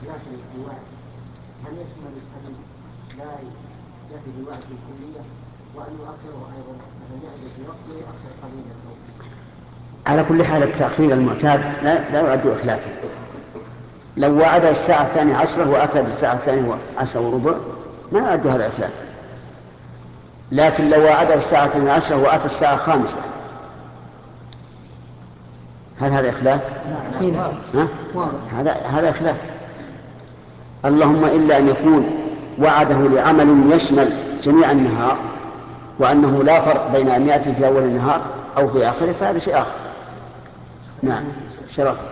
لكن الوعد هل يشمل أن لا يأتي بالوعد بالكلية وأن يؤخره أيضا مثلا يأتي في وقت ويؤخر قليلا؟ على كل حال التأخير المعتاد لا يعد إخلافا. لو وعده الساعة 12 وأتى بالساعة 12:15 ما يعد هذا إخلاف. لكن لو وعده الساعة 12 وأتى الساعة 5 هل هذا إخلاف؟ هذا إخلاف. اللهم إلا أن يكون وعده لعمل يشمل جميع النهار وأنه لا فرق بين أن يأتي في أول النهار أو في آخره فهذا شيء آخر. نعم شرف.